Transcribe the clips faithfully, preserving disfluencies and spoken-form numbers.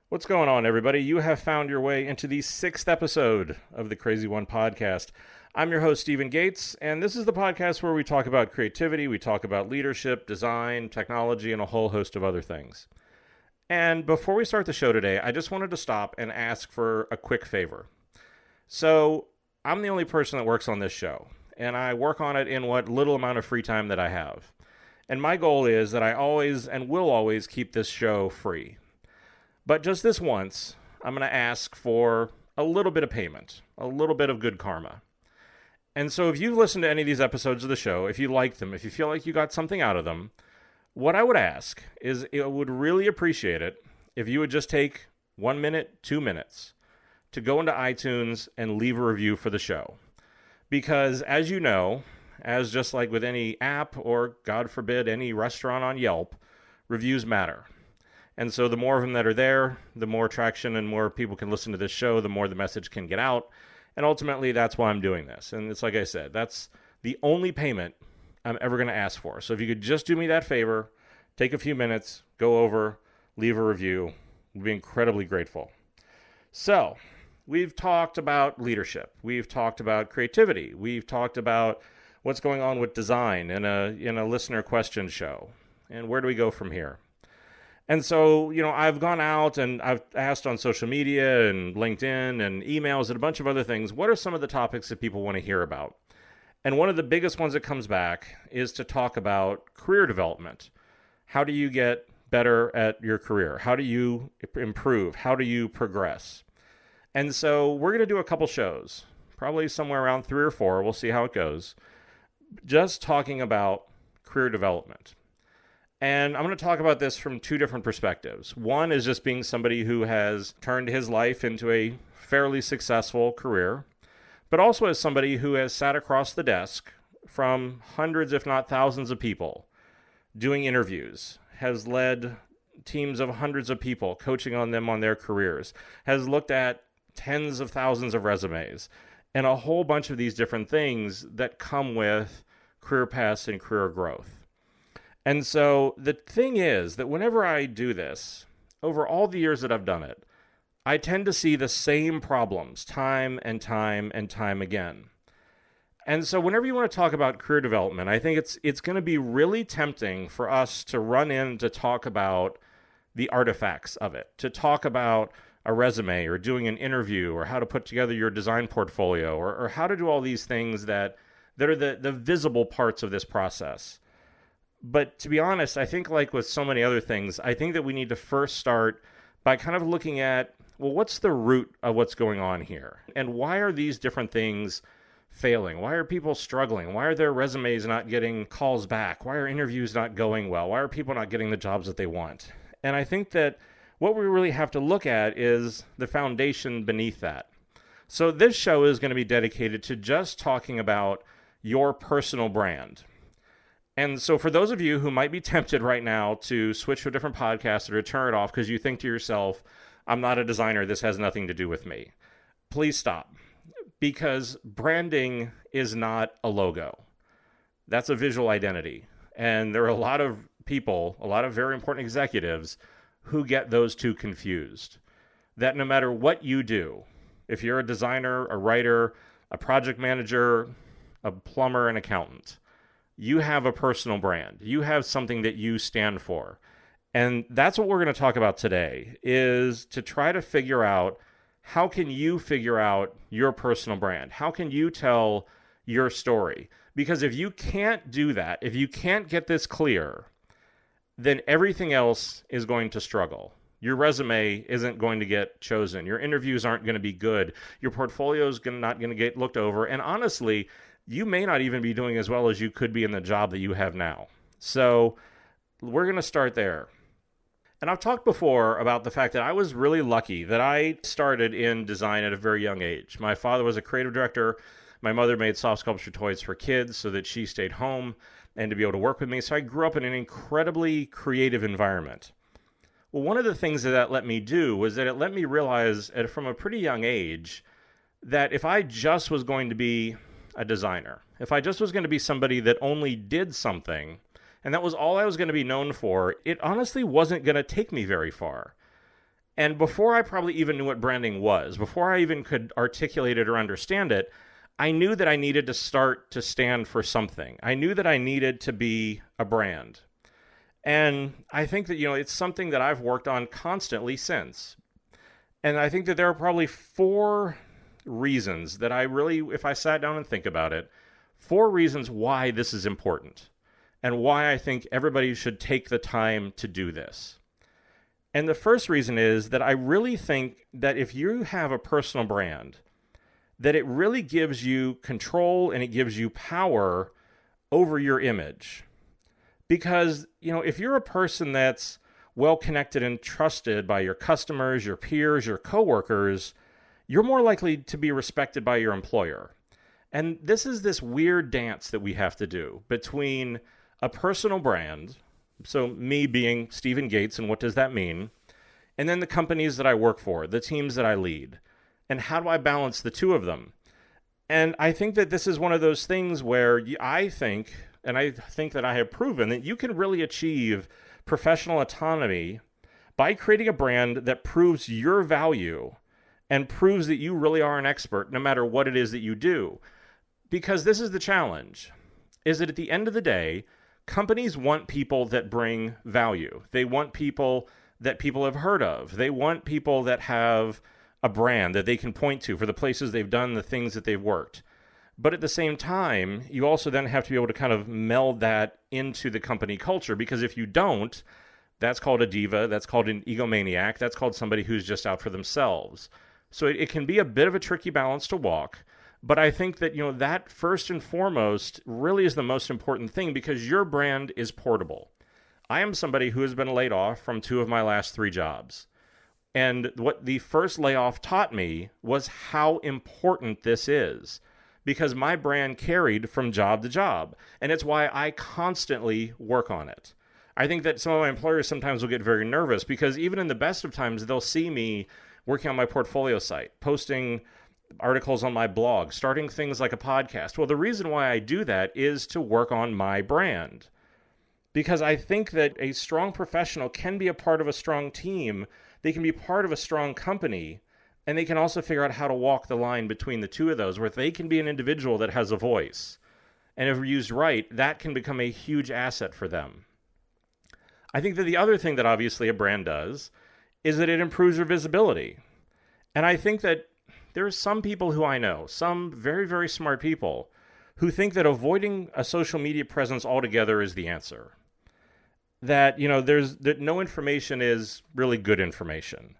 What's going on, everybody? You have found your way into the sixth episode of the Crazy One podcast. I'm your host, Stephen Gates, and this is the podcast where we talk about creativity, we talk about leadership, design, technology, and a whole host of other things. And before we start the show today, I just wanted to stop and ask for a quick favor. So, I'm the only person that works on this show, and I work on it in what little amount of free time that I have. And my goal is that I always and will always keep this show free. But just this once, I'm going to ask for a little bit of payment, a little bit of good karma. And so if you've listened to any of these episodes of the show, if you like them, if you feel like you got something out of them, what I would ask is I would really appreciate it if you would just take one minute, two minutes to go into iTunes and leave a review for the show. Because as you know, as just like with any app or, God forbid, any restaurant on Yelp, reviews matter. And so the more of them that are there, the more traction and more people can listen to this show, the more the message can get out. And ultimately, that's why I'm doing this. And it's like I said, that's the only payment I'm ever going to ask for. So if you could just do me that favor, take a few minutes, go over, leave a review, we'd be incredibly grateful. So we've talked about leadership. We've talked about creativity. We've talked about what's going on with design in a in a listener question show. And where do we go from here? And so, you know, I've gone out and I've asked on social media and LinkedIn and emails and a bunch of other things, what are some of the topics that people want to hear about? And one of the biggest ones that comes back is to talk about career development. How do you get better at your career? How do you improve? How do you progress? And so we're going to do a couple shows, probably somewhere around three or four. We'll see how it goes. Just talking about career development. And I'm going to talk about this from two different perspectives. One is just being somebody who has turned his life into a fairly successful career, but also as somebody who has sat across the desk from hundreds, if not thousands of people doing interviews, has led teams of hundreds of people, coaching on them on their careers, has looked at tens of thousands of resumes, and a whole bunch of these different things that come with career paths and career growth. And so the thing is that whenever I do this, over all the years that I've done it, I tend to see the same problems time and time and time again. And so whenever you want to talk about career development, I think it's it's going to be really tempting for us to run in to talk about the artifacts of it, to talk about a resume or doing an interview or how to put together your design portfolio or, or how to do all these things that, that are the, the visible parts of this process. But to be honest, I think like with so many other things, I think that we need to first start by kind of looking at, well, what's the root of what's going on here? And why are these different things failing? Why are people struggling? Why are their resumes not getting calls back? Why are interviews not going well? Why are people not getting the jobs that they want? And I think that what we really have to look at is the foundation beneath that. So this show is going to be dedicated to just talking about your personal brand. And so for those of you who might be tempted right now to switch to a different podcast or to turn it off because you think to yourself, I'm not a designer, this has nothing to do with me, please stop. Because branding is not a logo. That's a visual identity. And there are a lot of people, a lot of very important executives who get those two confused. That no matter what you do, if you're a designer, a writer, a project manager, a plumber, an accountant, you have a personal brand. You have something that you stand for. And that's what we're going to talk about today, is to try to figure out how can you figure out your personal brand? How can you tell your story? Because if you can't do that, if you can't get this clear, then everything else is going to struggle. Your resume isn't going to get chosen. Your interviews aren't going to be good. Your portfolio is not going to get looked over. And honestly, you may not even be doing as well as you could be in the job that you have now. So we're going to start there. And I've talked before about the fact that I was really lucky that I started in design at a very young age. My father was a creative director. My mother made soft sculpture toys for kids so that she stayed home and to be able to work with me. So I grew up in an incredibly creative environment. Well, one of the things that that let me do was that it let me realize at, from a pretty young age that if I just was going to be a designer, if I just was going to be somebody that only did something, and that was all I was going to be known for, it honestly wasn't going to take me very far. And before I probably even knew what branding was, before I even could articulate it or understand it, I knew that I needed to start to stand for something. I knew that I needed to be a brand. And I think that, you know, it's something that I've worked on constantly since. And I think that there are probably four reasons that I really, if I sat down and think about it, four reasons why this is important and why I think everybody should take the time to do this. And the first reason is that I really think that if you have a personal brand, that it really gives you control and it gives you power over your image. Because, you know, if you're a person that's well connected and trusted by your customers, your peers, your coworkers, you're more likely to be respected by your employer. And this is this weird dance that we have to do between a personal brand, so me being Stephen Gates, and what does that mean? And then the companies that I work for, the teams that I lead. And how do I balance the two of them? And I think that this is one of those things where I think, and I think that I have proven, that you can really achieve professional autonomy by creating a brand that proves your value and proves that you really are an expert no matter what it is that you do. Because this is the challenge, is that at the end of the day, companies want people that bring value. They want people that people have heard of. They want people that have a brand that they can point to for the places they've done, the things that they've worked. But at the same time, you also then have to be able to kind of meld that into the company culture, because if you don't, that's called a diva, that's called an egomaniac, that's called somebody who's just out for themselves. So it, it can be a bit of a tricky balance to walk, but I think that, you know, that first and foremost really is the most important thing, because your brand is portable. I am somebody who has been laid off from two of my last three jobs. And what the first layoff taught me was how important this is, because my brand carried from job to job. And it's why I constantly work on it. I think that some of my employers sometimes will get very nervous, because even in the best of times, they'll see me working on my portfolio site, posting articles on my blog, starting things like a podcast. Well, the reason why I do that is to work on my brand, because I think that a strong professional can be a part of a strong team. They can be part of a strong company, and they can also figure out how to walk the line between the two of those, where they can be an individual that has a voice. And if used right, that can become a huge asset for them. I think that the other thing that obviously a brand does is that it improves your visibility. And I think that there are some people who I know, some very, very smart people, who think that avoiding a social media presence altogether is the answer. That, you know, there's that no information is really good information.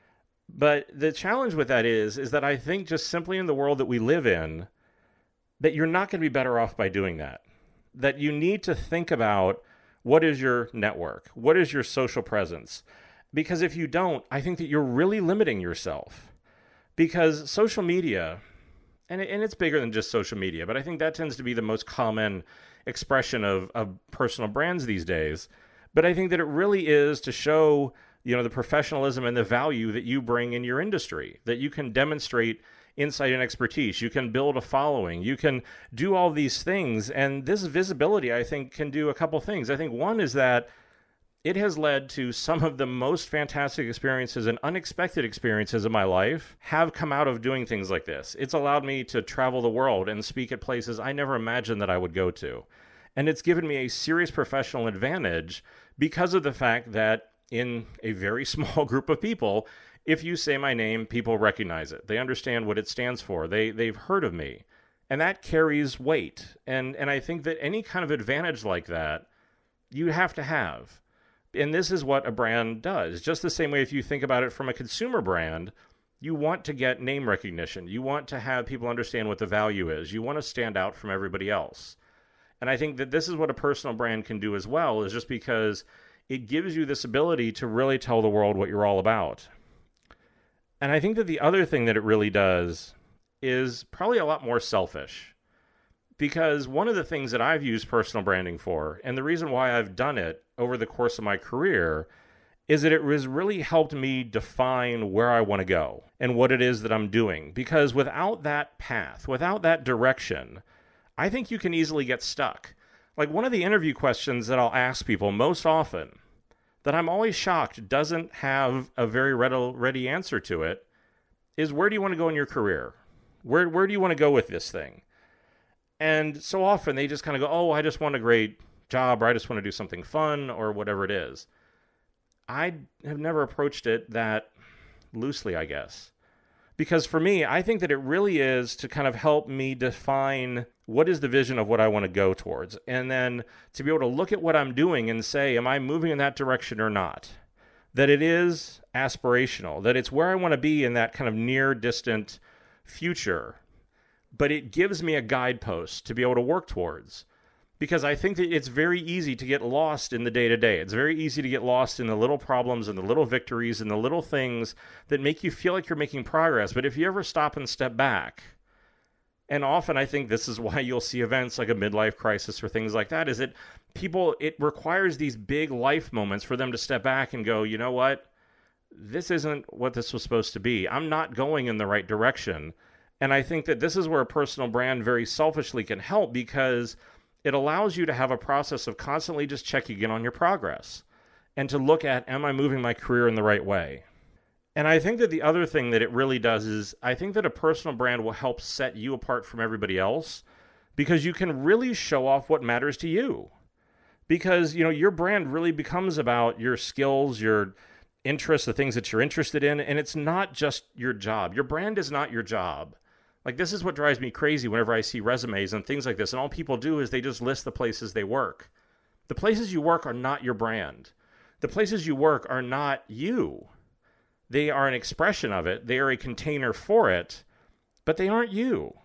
But the challenge with that is, is that I think just simply in the world that we live in, that you're not going to be better off by doing that. That you need to think about, what is your network? What is your social presence? Because if you don't, I think that you're really limiting yourself. Because social media, and, it, and it's bigger than just social media, but I think that tends to be the most common expression of, of personal brands these days. But I think that it really is to show, you know, the professionalism and the value that you bring in your industry, that you can demonstrate insight and expertise. You can build a following. You can do all these things. And this visibility, I think, can do a couple things. I think one is that it has led to some of the most fantastic experiences and unexpected experiences of my life have come out of doing things like this. It's allowed me to travel the world and speak at places I never imagined that I would go to. And it's given me a serious professional advantage because of the fact that in a very small group of people, if you say my name, people recognize it. They understand what it stands for. They, they've heard of me. And that carries weight. And, and I think that any kind of advantage like that, you have to have. And this is what a brand does. Just the same way if you think about it from a consumer brand, you want to get name recognition. You want to have people understand what the value is. You want to stand out from everybody else. And I think that this is what a personal brand can do as well, is just because it gives you this ability to really tell the world what you're all about. And I think that the other thing that it really does is probably a lot more selfish. Because one of the things that I've used personal branding for, and the reason why I've done it over the course of my career, is that it has really helped me define where I want to go and what it is that I'm doing. Because without that path, without that direction, I think you can easily get stuck. Like one of the interview questions that I'll ask people most often, that I'm always shocked doesn't have a very ready answer to it is, where do you want to go in your career? Where where do you want to go with this thing? And so often they just kind of go, oh, I just want a great job, or I just want to do something fun, or whatever it is. I have never approached it that loosely, I guess. Because for me, I think that it really is to kind of help me define what is the vision of what I want to go towards. And then to be able to look at what I'm doing and say, am I moving in that direction or not? That it is aspirational, that it's where I want to be in that kind of near distant future. But it gives me a guidepost to be able to work towards. Because I think that it's very easy to get lost in the day-to-day. It's very easy to get lost in the little problems and the little victories and the little things that make you feel like you're making progress. But if you ever stop and step back, and often I think this is why you'll see events like a midlife crisis or things like that, is that people, it requires these big life moments for them to step back and go, you know what? This isn't what this was supposed to be. I'm not going in the right direction. And I think that this is where a personal brand very selfishly can help, because it allows you to have a process of constantly just checking in on your progress and to look at, am I moving my career in the right way? And I think that the other thing that it really does is, I think that a personal brand will help set you apart from everybody else, because you can really show off what matters to you. Because, you know, your brand really becomes about your skills, your interests, the things that you're interested in, and it's not just your job. Your brand is not your job. Like, this is what drives me crazy whenever I see resumes and things like this, and all people do is they just list the places they work. The places you work are not your brand. The places you work are not you. They are an expression of it. They are a container for it, but they aren't you.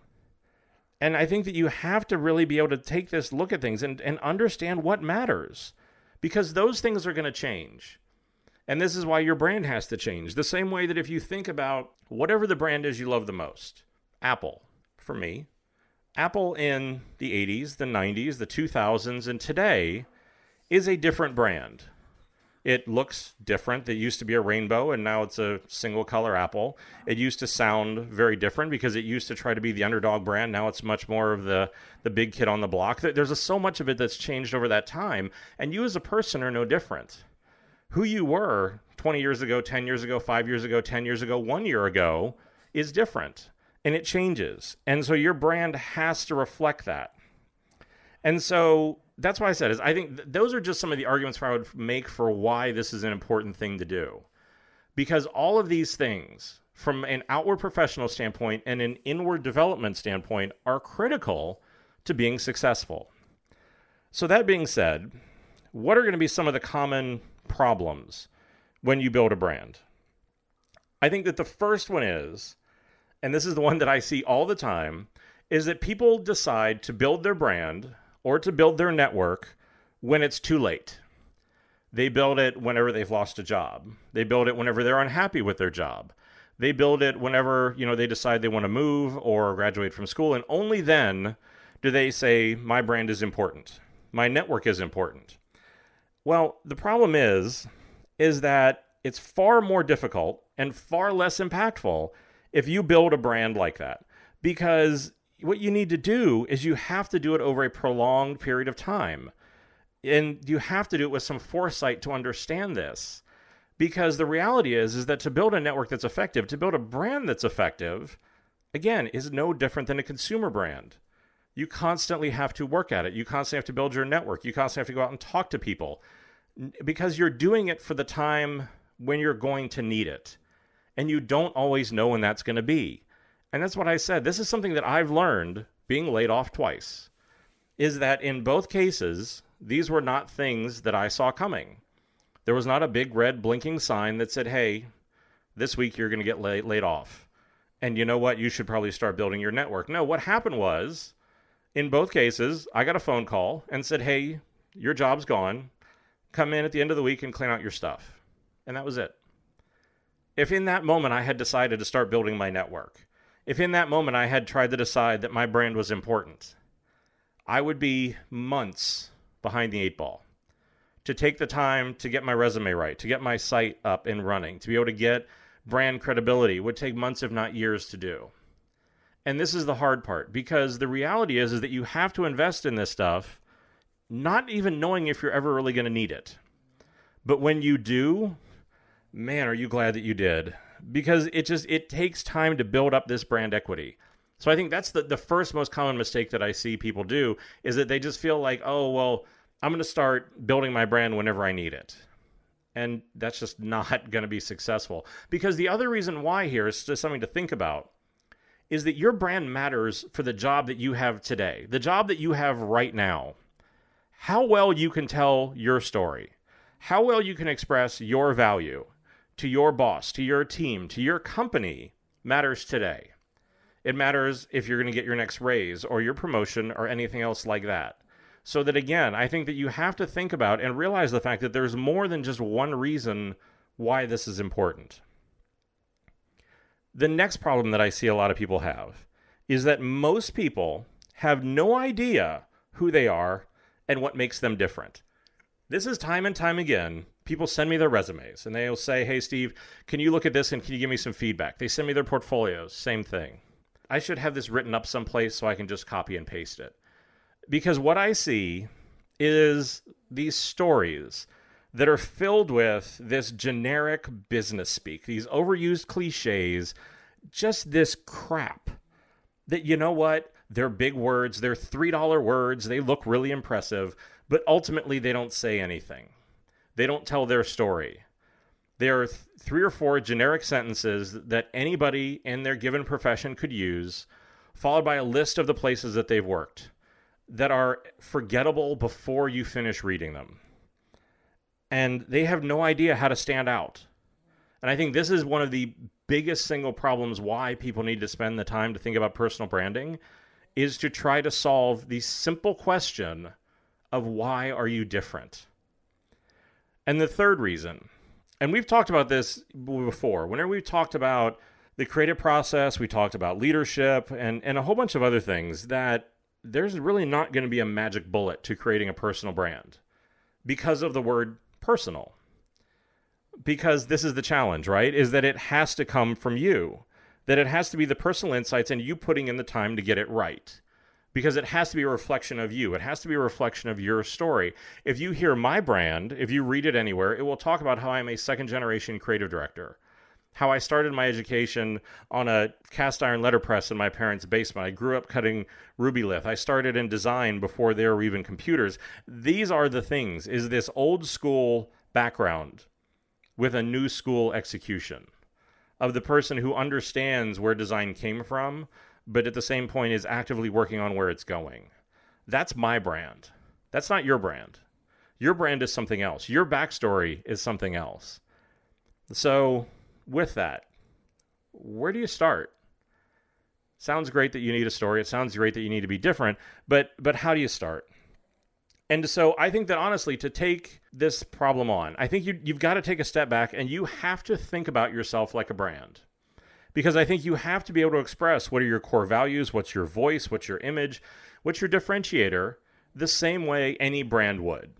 And I think that you have to really be able to take this look at things and, and understand what matters, because those things are going to change. And this is why your brand has to change. The same way that if you think about whatever the brand is you love the most, Apple, for me, Apple in the eighties, the nineties, the two thousands, and today is a different brand. It looks different. It used to be a rainbow, and now it's a single color apple. It used to sound very different because it used to try to be the underdog brand. Now it's much more of the, the big kid on the block. There's a, so much of it that's changed over that time, and you as a person are no different. Who you were twenty years ago, ten years ago, five years ago, ten years ago, one year ago is different. And it changes. And so your brand has to reflect that. And so that's why I said is I think th- those are just some of the arguments for I would make for why this is an important thing to do. Because all of these things, from an outward professional standpoint and an inward development standpoint, are critical to being successful. So that being said, what are going to be some of the common problems when you build a brand? I think that the first one is, and this is the one that I see all the time, is that people decide to build their brand or to build their network when it's too late. They build it whenever they've lost a job. They build it whenever they're unhappy with their job. They build it whenever, you know, they decide they want to move or graduate from school, and only then do they say, my brand is important. My network is important. Well, the problem is, is that it's far more difficult and far less impactful if you build a brand like that, because what you need to do is you have to do it over a prolonged period of time. And you have to do it with some foresight to understand this, because the reality is, is that to build a network that's effective, to build a brand that's effective, again, is no different than a consumer brand. You constantly have to work at it. You constantly have to build your network. You constantly have to go out and talk to people, because you're doing it for the time when you're going to need it. And you don't always know when that's going to be. And that's what I said. This is something that I've learned being laid off twice, is that in both cases, these were not things that I saw coming. There was not a big red blinking sign that said, hey, this week you're going to get laid, laid off. And you know what? You should probably start building your network. No, what happened was, in both cases, I got a phone call and said, hey, your job's gone. Come in at the end of the week and clean out your stuff. And that was it. If in that moment I had decided to start building my network, if in that moment I had tried to decide that my brand was important, I would be months behind the eight ball. To take the time to get my resume right, to get my site up and running, to be able to get brand credibility would take months, if not years, to do. And this is the hard part, because the reality is, is that you have to invest in this stuff, not even knowing if you're ever really going to need it. But when you do, man, are you glad that you did? Because it just, it takes time to build up this brand equity. So I think that's the, the first most common mistake that I see people do, is that they just feel like, oh, well, I'm going to start building my brand whenever I need it. And that's just not going to be successful. Because the other reason why here is just something to think about, is that your brand matters for the job that you have today, the job that you have right now. How well you can tell your story, how well you can express your value to your boss, to your team, to your company matters today. It matters if you're going to get your next raise or your promotion or anything else like that. So that, again, I think that you have to think about and realize the fact that there's more than just one reason why this is important. The next problem that I see a lot of people have is that most people have no idea who they are and what makes them different. This is time and time again. People send me their resumes and they'll say, hey, Steve, can you look at this and can you give me some feedback? They send me their portfolios, same thing. I should have this written up someplace so I can just copy and paste it. Because what I see is these stories that are filled with this generic business speak, these overused cliches, just this crap that, you know what, they're big words, they're three dollar words, they look really impressive, but ultimately they don't say anything. They don't tell their story. There are th- three or four generic sentences that anybody in their given profession could use, followed by a list of the places that they've worked that are forgettable before you finish reading them. And they have no idea how to stand out. And I think this is one of the biggest single problems why people need to spend the time to think about personal branding, is to try to solve the simple question of why are you different? And the third reason, and we've talked about this before, whenever we've talked about the creative process, we talked about leadership and, and a whole bunch of other things, that there's really not going to be a magic bullet to creating a personal brand because of the word personal. Because this is the challenge, right? Is that it has to come from you, that it has to be the personal insights and you putting in the time to get it right. Because it has to be a reflection of you. It has to be a reflection of your story. If you hear my brand, if you read it anywhere, it will talk about how I'm a second generation creative director, how I started my education on a cast iron letterpress in my parents' basement. I grew up cutting Rubylith. I started in design before there were even computers. These are the things, is this old school background with a new school execution of the person who understands where design came from, but at the same point is actively working on where it's going. That's my brand. That's not your brand. Your brand is something else. Your backstory is something else. So with that, where do you start? Sounds great that you need a story. It sounds great that you need to be different, but but how do you start? And so I think that honestly, to take this problem on, I think you, you've got to take a step back and you have to think about yourself like a brand. Because I think you have to be able to express what are your core values, what's your voice, what's your image, what's your differentiator, the same way any brand would.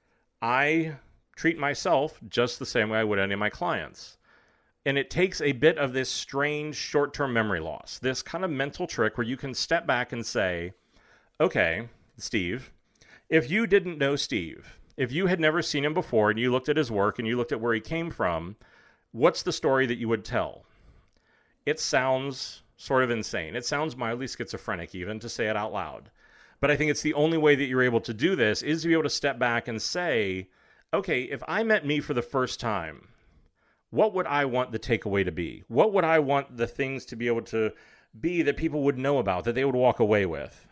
I treat myself just the same way I would any of my clients. And it takes a bit of this strange short-term memory loss, this kind of mental trick where you can step back and say, okay, Steve, if you didn't know Steve, if you had never seen him before and you looked at his work and you looked at where he came from, what's the story that you would tell? It sounds sort of insane. It sounds mildly schizophrenic even to say it out loud. But I think it's the only way that you're able to do this is to be able to step back and say, okay, if I met me for the first time, what would I want the takeaway to be? What would I want the things to be able to be that people would know about, that they would walk away with?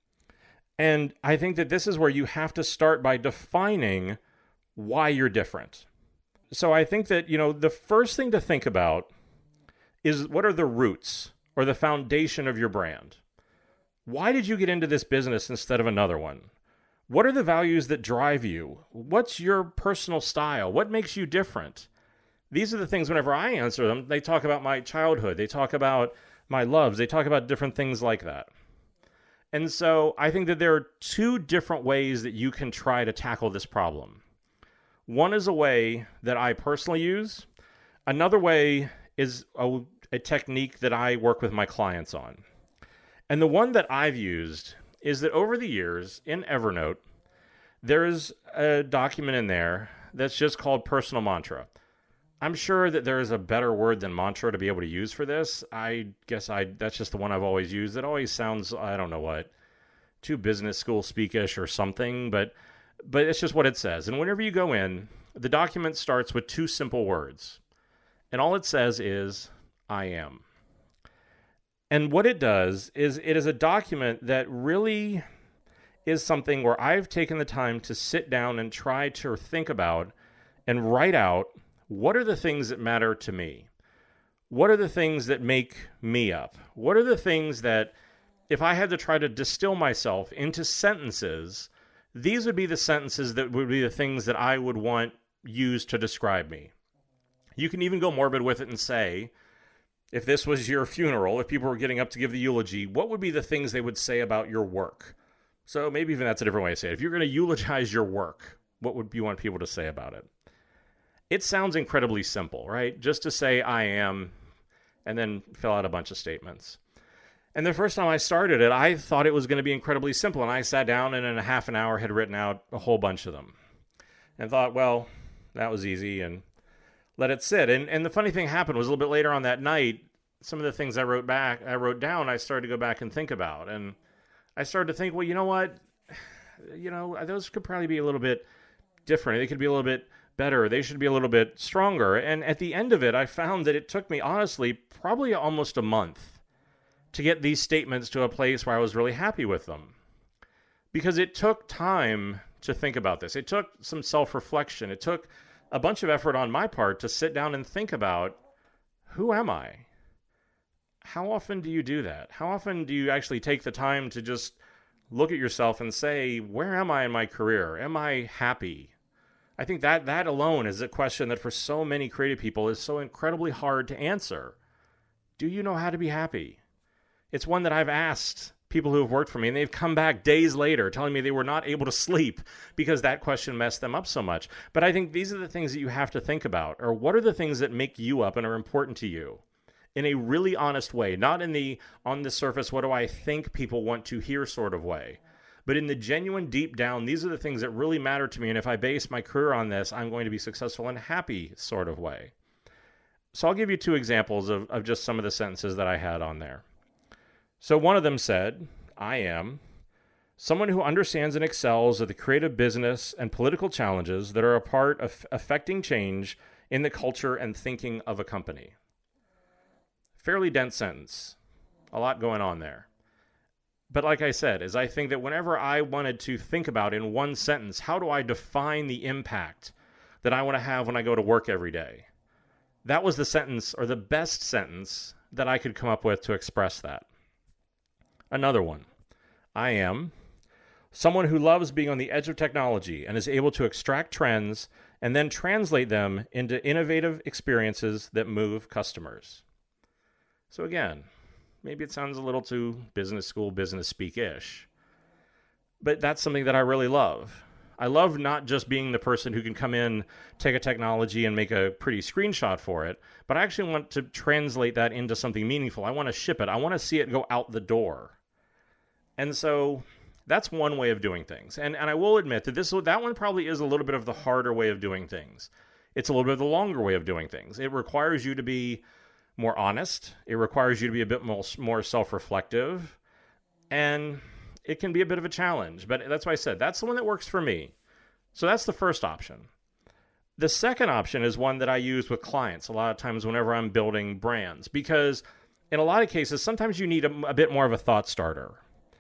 And I think that this is where you have to start by defining why you're different. So I think that, you know, the first thing to think about is what are the roots or the foundation of your brand? Why did you get into this business instead of another one? What are the values that drive you? What's your personal style? What makes you different? These are the things, whenever I answer them, they talk about my childhood. They talk about my loves. They talk about different things like that. And so I think that there are two different ways that you can try to tackle this problem. One is a way that I personally use. Another way is a, a technique that I work with my clients on. And the one that I've used is that over the years in Evernote, there is a document in there that's just called personal mantra. I'm sure that there is a better word than mantra to be able to use for this. I guess I that's just the one I've always used. It always sounds, I don't know what, too business school speakish or something, but but it's just what it says. And whenever you go in, the document starts with two simple words. And all it says is, I am. And what it does is it is a document that really is something where I've taken the time to sit down and try to think about and write out, what are the things that matter to me? What are the things that make me up? What are the things that, if I had to try to distill myself into sentences, these would be the sentences that would be the things that I would want used to describe me. You can even go morbid with it and say, if this was your funeral, if people were getting up to give the eulogy, what would be the things they would say about your work? So maybe even that's a different way to say it. If you're going to eulogize your work, what would you want people to say about it? It sounds incredibly simple, right? Just to say I am, and then fill out a bunch of statements. And the first time I started it, I thought it was going to be incredibly simple. And I sat down and in a half an hour had written out a whole bunch of them. And thought, well, that was easy, and let it sit. And and the funny thing happened was a little bit later on that night, some of the things I wrote back, I wrote down, I started to go back and think about. And I started to think, well, you know what? You know, those could probably be a little bit different. They could be a little bit better. They should be a little bit stronger. And at the end of it, I found that it took me, honestly, probably almost a month to get these statements to a place where I was really happy with them. Because it took time to think about this. It took some self-reflection. It took a bunch of effort on my part to sit down and think about, who am I? How often do you do that? How often do you actually take the time to just look at yourself and say, where am I in my career? Am I happy? I think that that alone is a question that for so many creative people is so incredibly hard to answer. Do you know how to be happy? It's one that I've asked people who have worked for me, and they've come back days later telling me they were not able to sleep because that question messed them up so much. But I think these are the things that you have to think about, or what are the things that make you up and are important to you in a really honest way, not in the on the surface, what do I think people want to hear sort of way, but in the genuine deep down, these are the things that really matter to me. And if I base my career on this, I'm going to be successful and happy sort of way. So I'll give you two examples of, of just some of the sentences that I had on there. So one of them said, I am someone who understands and excels at the creative business and political challenges that are a part of affecting change in the culture and thinking of a company. Fairly dense sentence. A lot going on there. But like I said, is I think that whenever I wanted to think about in one sentence, how do I define the impact that I want to have when I go to work every day? That was the sentence, or the best sentence, that I could come up with to express that. Another one. I am someone who loves being on the edge of technology and is able to extract trends and then translate them into innovative experiences that move customers. So again, maybe it sounds a little too business school, business speak-ish, but that's something that I really love. I love not just being the person who can come in, take a technology and make a pretty screenshot for it, but I actually want to translate that into something meaningful. I want to ship it. I want to see it go out the door. And so that's one way of doing things. And and I will admit that this that one probably is a little bit of the harder way of doing things. It's a little bit of the longer way of doing things. It requires you to be more honest. It requires you to be a bit more, more self-reflective. And it can be a bit of a challenge. But that's why I said that's the one that works for me. So that's the first option. The second option is one that I use with clients a lot of times whenever I'm building brands. Because in a lot of cases, sometimes you need a, a bit more of a thought starter.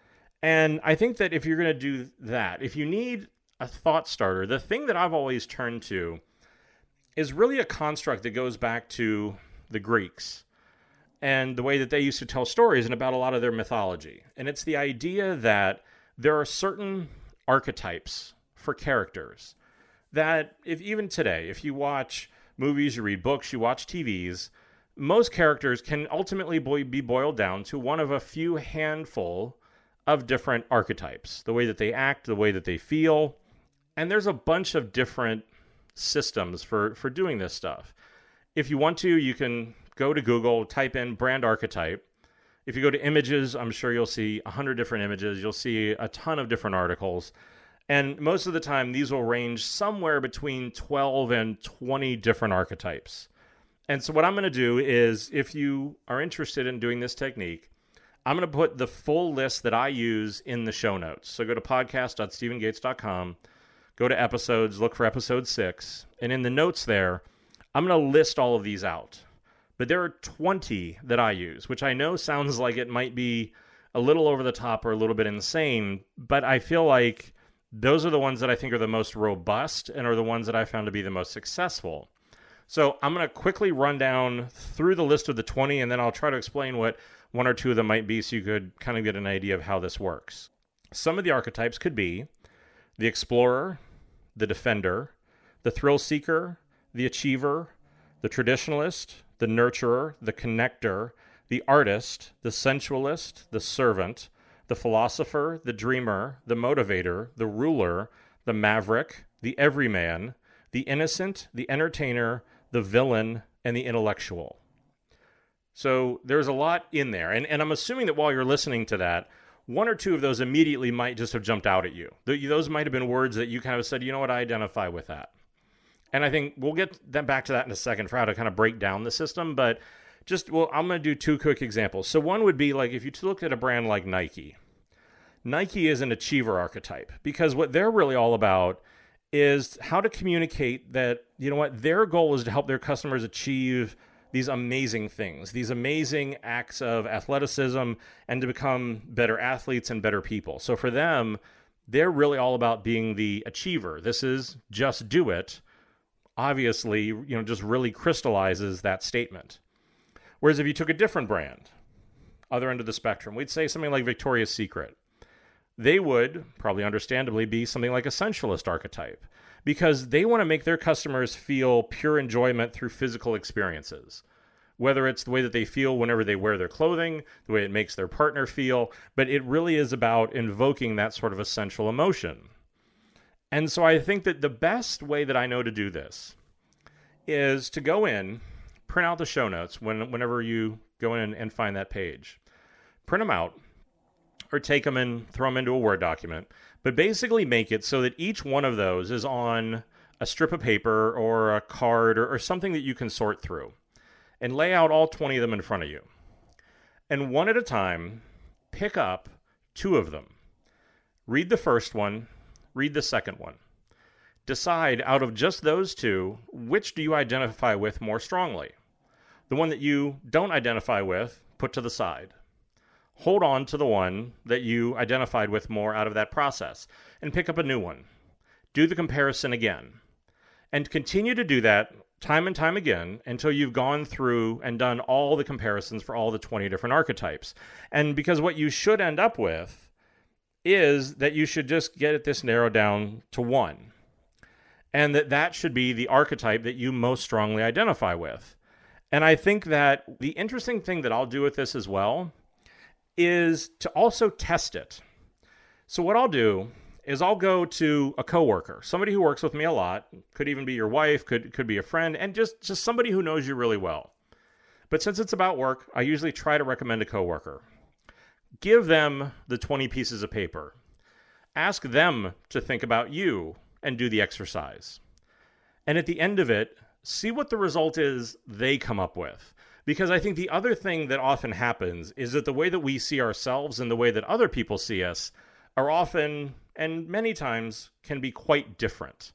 And I think that if you're going to do that, if you need a thought starter, the thing that I've always turned to is really a construct that goes back to the Greeks and the way that they used to tell stories and about a lot of their mythology. And it's the idea that there are certain archetypes for characters that if even today, if you watch movies, you read books, you watch T Vs, most characters can ultimately be boiled down to one of a few handful of different archetypes, the way that they act, the way that they feel. And there's a bunch of different systems for, for doing this stuff. If you want to, you can go to Google, type in brand archetype. If you go to images, I'm sure you'll see a hundred different images. You'll see a ton of different articles. And most of the time, these will range somewhere between twelve and twenty different archetypes. And so what I'm going to do is, if you are interested in doing this technique, I'm going to put the full list that I use in the show notes. So go to podcast dot stephen gates dot com, go to episodes, look for episode six, and in the notes there, I'm going to list all of these out. But there are twenty that I use, which I know sounds like it might be a little over the top or a little bit insane, but I feel like those are the ones that I think are the most robust and are the ones that I found to be the most successful. So I'm going to quickly run down through the list of the twenty, and then I'll try to explain what one or two of them might be so you could kind of get an idea of how this works. Some of the archetypes could be the explorer, the defender, the thrill seeker, the achiever, the traditionalist, the nurturer, the connector, the artist, the sensualist, the servant, the philosopher, the dreamer, the motivator, the ruler, the maverick, the everyman, the innocent, the entertainer, the villain, and the intellectual. So there's a lot in there. And, and I'm assuming that while you're listening to that, one or two of those immediately might just have jumped out at you. Those might have been words that you kind of said, you know what, I identify with that. And I think we'll get that back to that in a second for how to kind of break down the system. But just, well, I'm going to do two quick examples. So one would be like if you look at a brand like Nike. Nike is an achiever archetype because what they're really all about is how to communicate that, you know what, their goal is to help their customers achieve these amazing things, these amazing acts of athleticism, and to become better athletes and better people. So for them, they're really all about being the achiever. This is just do it. Obviously, you know, just really crystallizes that statement. Whereas if you took a different brand, other end of the spectrum, we'd say something like Victoria's Secret. They would, probably understandably, be something like a sensualist archetype because they want to make their customers feel pure enjoyment through physical experiences, whether it's the way that they feel whenever they wear their clothing, the way it makes their partner feel, but it really is about invoking that sort of a sensual emotion. And so I think that the best way that I know to do this is to go in, print out the show notes when, whenever you go in and find that page. Print them out, or take them and throw them into a Word document, but basically make it so that each one of those is on a strip of paper or a card or, or something that you can sort through, and lay out all twenty of them in front of you. And one at a time, pick up two of them. Read the first one, read the second one. Decide out of just those two, which do you identify with more strongly? The one that you don't identify with, put to the side. Hold on to the one that you identified with more out of that process and pick up a new one. Do the comparison again. And continue to do that time and time again until you've gone through and done all the comparisons for all the twenty different archetypes. And because what you should end up with is that you should just get this narrowed down to one. And that that should be the archetype that you most strongly identify with. And I think that the interesting thing that I'll do with this as well is to also test it. So what I'll do is I'll go to a coworker, somebody who works with me a lot, could even be your wife, could could be a friend, and just, just somebody who knows you really well. But since it's about work, I usually try to recommend a coworker. Give them the twenty pieces of paper. Ask them to think about you and do the exercise. And at the end of it, see what the result is they come up with. Because I think the other thing that often happens is that the way that we see ourselves and the way that other people see us are often, and many times, can be quite different.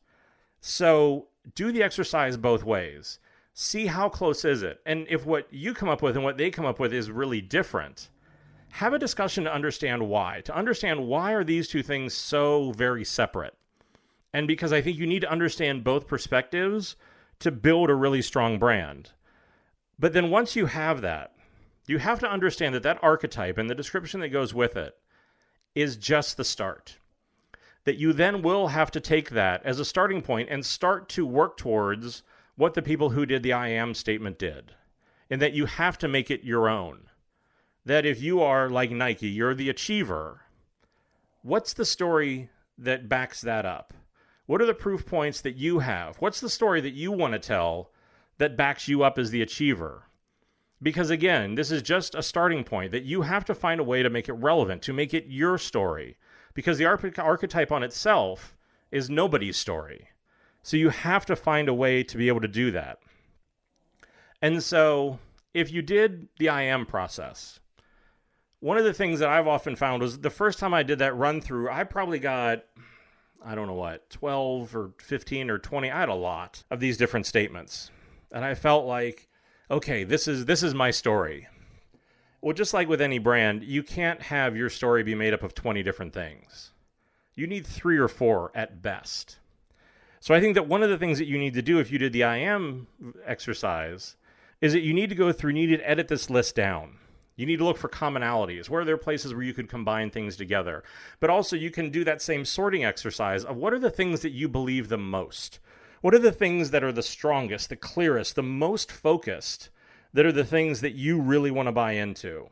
So do the exercise both ways. See how close is it. And if what you come up with and what they come up with is really different, have a discussion to understand why. To understand why are these two things so very separate. And because I think you need to understand both perspectives to build a really strong brand. But then once you have that, you have to understand that that archetype and the description that goes with it is just the start. That you then will have to take that as a starting point and start to work towards what the people who did the I am statement did. And that you have to make it your own. That if you are like Nike, you're the achiever, what's the story that backs that up? What are the proof points that you have? What's the story that you want to tell that backs you up as the achiever? Because again, this is just a starting point that you have to find a way to make it relevant, to make it your story, because the arch- archetype on itself is nobody's story. So you have to find a way to be able to do that. And so if you did the I am process, one of the things that I've often found was the first time I did that run through, I probably got, I don't know what, twelve or fifteen or twenty. I had a lot of these different statements. And I felt like, okay, this is this is my story. Well, just like with any brand, you can't have your story be made up of twenty different things. You need three or four at best. So I think that one of the things that you need to do if you did the I am exercise is that you need to go through, you need to edit this list down. You need to look for commonalities. Where are there places where you could combine things together? But also you can do that same sorting exercise of what are the things that you believe the most? What are the things that are the strongest, the clearest, the most focused, that are the things that you really want to buy into?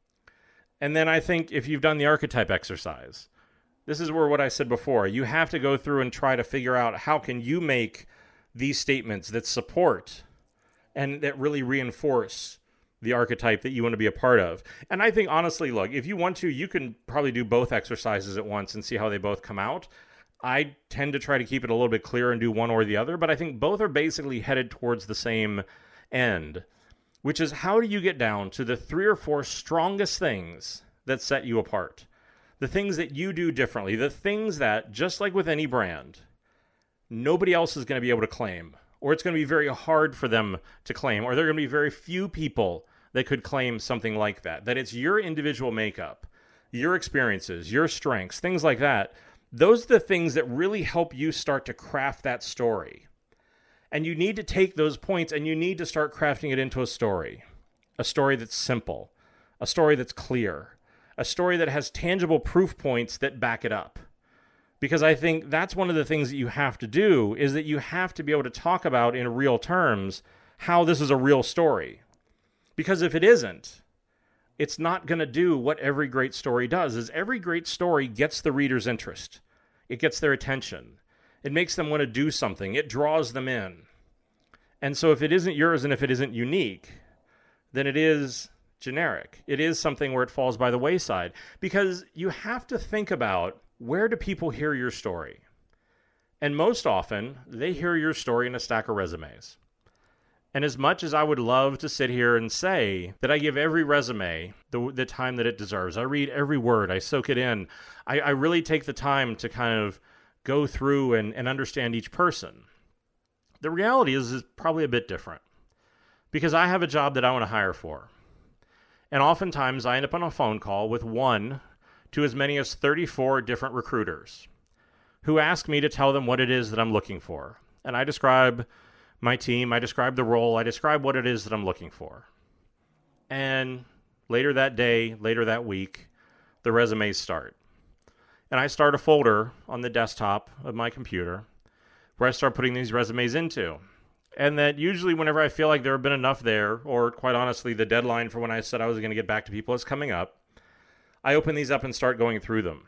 And then I think if you've done the archetype exercise, this is where what I said before, you have to go through and try to figure out how can you make these statements that support and that really reinforce the archetype that you want to be a part of. And I think, honestly, look, if you want to, you can probably do both exercises at once and see how they both come out. I tend to try to keep it a little bit clearer and do one or the other, but I think both are basically headed towards the same end, which is how do you get down to the three or four strongest things that set you apart? The things that you do differently, the things that, just like with any brand, nobody else is going to be able to claim, or it's going to be very hard for them to claim, or there are going to be very few people that could claim something like that, that it's your individual makeup, your experiences, your strengths, things like that. Those are the things that really help you start to craft that story. And you need to take those points and you need to start crafting it into a story. A story that's simple, a story that's clear, a story that has tangible proof points that back it up. Because I think that's one of the things that you have to do is that you have to be able to talk about in real terms how this is a real story. Because if it isn't, it's not going to do what every great story does, is every great story gets the reader's interest. It gets their attention. It makes them want to do something. It draws them in. And so if it isn't yours and if it isn't unique, then it is generic. It is something where it falls by the wayside. Because you have to think about, where do people hear your story? And most often, they hear your story in a stack of resumes. And as much as I would love to sit here and say that I give every resume the, the time that it deserves, I read every word, I soak it in, I, I really take the time to kind of go through and, and understand each person. The reality is, is probably a bit different. Because I have a job that I want to hire for. And oftentimes I end up on a phone call with one to as many as thirty-four different recruiters who ask me to tell them what it is that I'm looking for. And I describe my team, I describe the role, I describe what it is that I'm looking for. And later that day, later that week, the resumes start. And I start a folder on the desktop of my computer where I start putting these resumes into. And that usually whenever I feel like there have been enough there, or quite honestly, the deadline for when I said I was going to get back to people is coming up, I open these up and start going through them.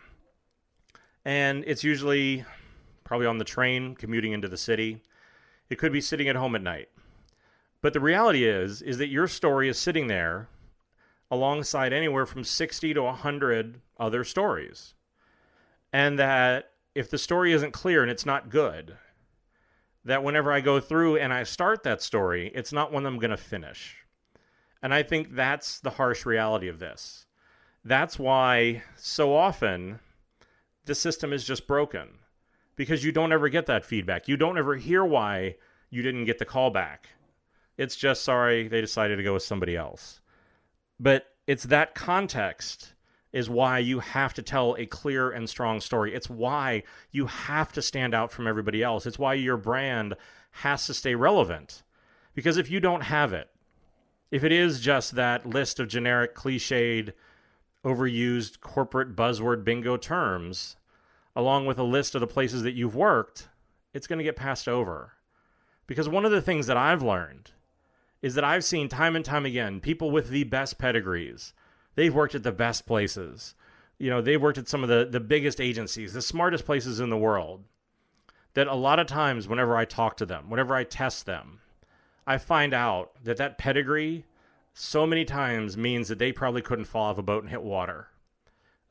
And it's usually probably on the train, commuting into the city. It could be sitting at home at night. But the reality is, is that your story is sitting there alongside anywhere from sixty to one hundred other stories. And that if the story isn't clear and it's not good, that whenever I go through and I start that story, it's not one I'm going to finish. And I think that's the harsh reality of this. That's why so often the system is just broken. Because you don't ever get that feedback. You don't ever hear why you didn't get the call back. It's just, sorry, they decided to go with somebody else. But it's that context is why you have to tell a clear and strong story. It's why you have to stand out from everybody else. It's why your brand has to stay relevant. Because if you don't have it, if it is just that list of generic, cliched, overused corporate buzzword bingo terms, along with a list of the places that you've worked, it's going to get passed over. Because one of the things that I've learned is that I've seen time and time again, people with the best pedigrees, they've worked at the best places. You know, they've worked at some of the, the biggest agencies, the smartest places in the world, that a lot of times whenever I talk to them, whenever I test them, I find out that that pedigree so many times means that they probably couldn't fall off a boat and hit water.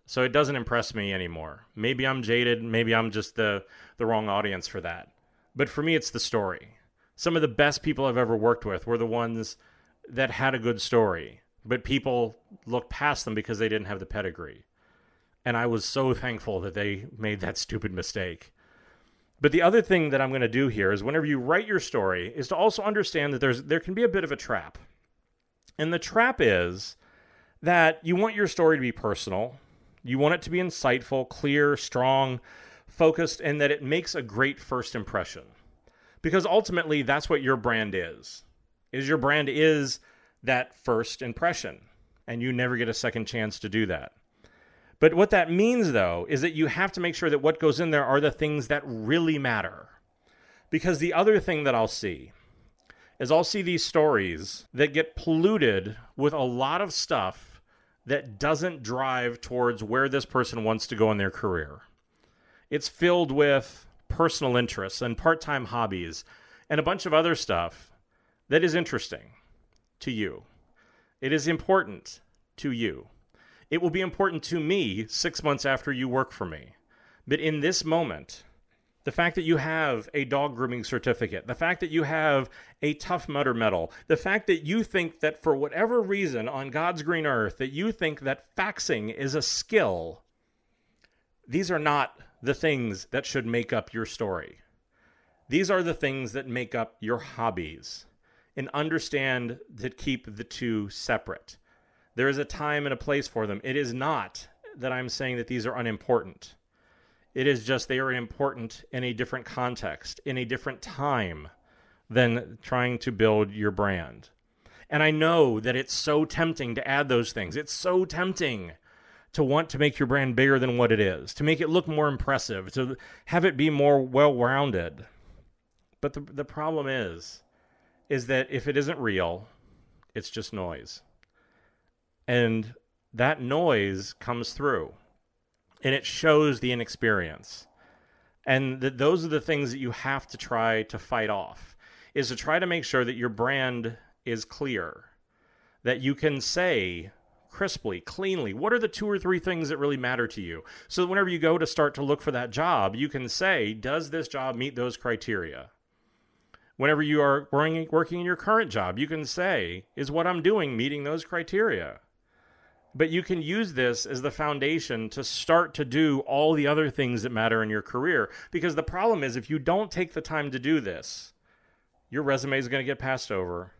So it doesn't impress me anymore. Maybe I'm jaded. Maybe I'm just the, the wrong audience for that. But for me, it's the story. Some of the best people I've ever worked with were the ones that had a good story, but people looked past them because they didn't have the pedigree. And I was so thankful that they made that stupid mistake. But the other thing that I'm going to do here is whenever you write your story is to also understand that there's there can be a bit of a trap. And the trap is that you want your story to be personal. You want it to be insightful, clear, strong, focused, and that it makes a great first impression. Because ultimately, that's what your brand is. Is your brand is that first impression. And you never get a second chance to do that. But what that means, though, is that you have to make sure that what goes in there are the things that really matter. Because the other thing that I'll see is I'll see these stories that get polluted with a lot of stuff that doesn't drive towards where this person wants to go in their career. It's filled with personal interests and part-time hobbies and a bunch of other stuff that is interesting to you. It is important to you. It will be important to me six months after you work for me. But in this moment, the fact that you have a dog grooming certificate, the fact that you have a Tough Mudder medal, the fact that you think that for whatever reason on God's green earth, that you think that faxing is a skill, these are not the things that should make up your story. These are the things that make up your hobbies. And understand to keep the two separate. There is a time and a place for them. It is not that I'm saying that these are unimportant. It is just they are important in a different context, in a different time than trying to build your brand. And I know that it's so tempting to add those things. It's so tempting to want to make your brand bigger than what it is, to make it look more impressive, to have it be more well-rounded. But the, the problem is, is that if it isn't real, it's just noise. And that noise comes through. And it shows the inexperience. And that those are the things that you have to try to fight off, is to try to make sure that your brand is clear. That you can say crisply, cleanly, what are the two or three things that really matter to you? So that whenever you go to start to look for that job, you can say, does this job meet those criteria? Whenever you are working in your current job, you can say, is what I'm doing meeting those criteria? But you can use this as the foundation to start to do all the other things that matter in your career. Because the problem is, if you don't take the time to do this, your resume is going to get passed over.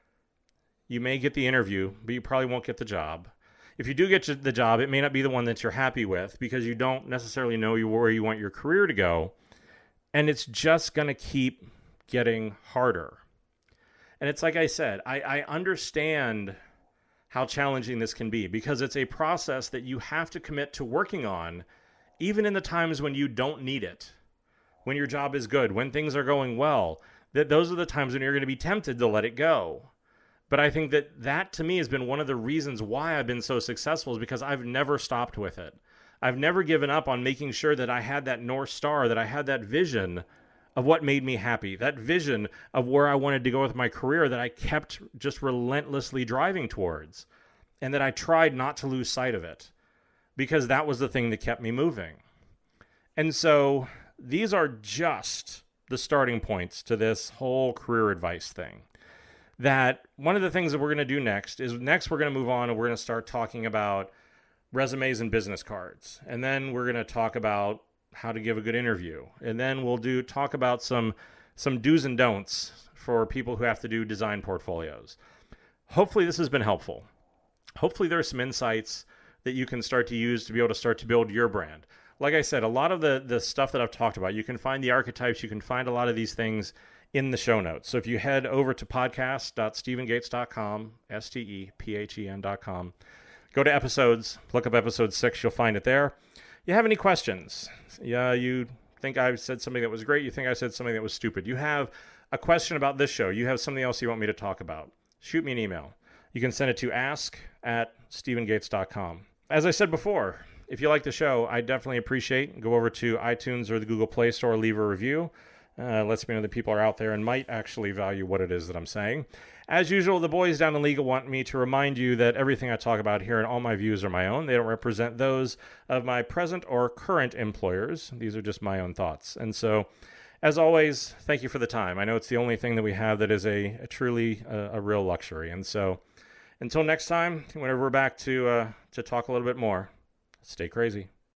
You may get the interview, but you probably won't get the job. If you do get the job, it may not be the one that you're happy with because you don't necessarily know where you want your career to go. And it's just going to keep getting harder. And it's like I said, I, I understand how challenging this can be because it's a process that you have to commit to working on even in the times when you don't need it, when your job is good, when things are going well, that those are the times when you're going to be tempted to let it go. But I think that that to me has been one of the reasons why I've been so successful is because I've never stopped with it. I've never given up on making sure that I had that North Star, that I had that vision of what made me happy, that vision of where I wanted to go with my career that I kept just relentlessly driving towards, and that I tried not to lose sight of it because that was the thing that kept me moving. And so these are just the starting points to this whole career advice thing. That one of the things that we're going to do next is next we're going to move on and we're going to start talking about resumes and business cards. And then we're going to talk about how to give a good interview. And then we'll do talk about some some do's and don'ts for people who have to do design portfolios. Hopefully this has been helpful. Hopefully there are some insights that you can start to use to be able to start to build your brand. Like I said, a lot of the, the stuff that I've talked about, you can find the archetypes, you can find a lot of these things in the show notes. So if you head over to podcast dot stephen gates dot com, S T E P H E N dot com, go to episodes, look up episode six, you'll find it there. You have any questions? Yeah, you think I said something that was great, you think I said something that was stupid. You have a question about this show, you have something else you want me to talk about, shoot me an email. You can send it to ask at stephen gates dot com. As I said before, if you like the show, I definitely appreciate. Go over to iTunes or the Google Play Store, leave a review. Uh, lets me know that people are out there and might actually value what it is that I'm saying. As usual, the boys down in legal want me to remind you that everything I talk about here and all my views are my own. They don't represent those of my present or current employers. These are just my own thoughts. And so, as always, thank you for the time. I know it's the only thing that we have that is a, a truly uh, a real luxury. And so, until next time, whenever we're back to uh, to talk a little bit more, stay crazy.